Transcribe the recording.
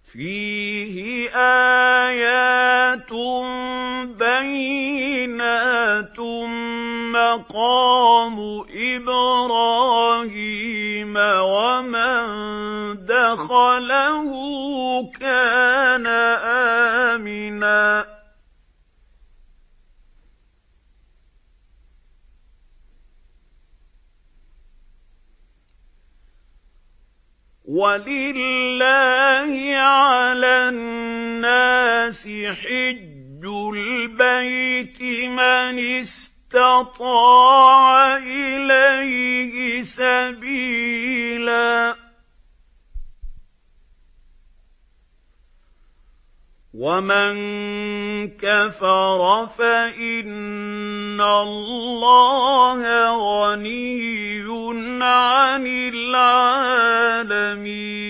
فِيهِ آيَاتٌ بَيِّنَاتٌ مَقَامُ إِبْرَاهِيمَ ۖ وَمَن دَخَلَهُ كَانَ آمِنًا وَلِلَّهِ عَلَى النَّاسِ حِجُّ الْبَيْتِ مَنِ اسْتَطَاعَ إِلَيْهِ سَبِيلًا ۚ وَمَن كَفَرَ فَإِنَّ اللَّهَ غَنِيٌّ عَنِ الْعَالَمِينَ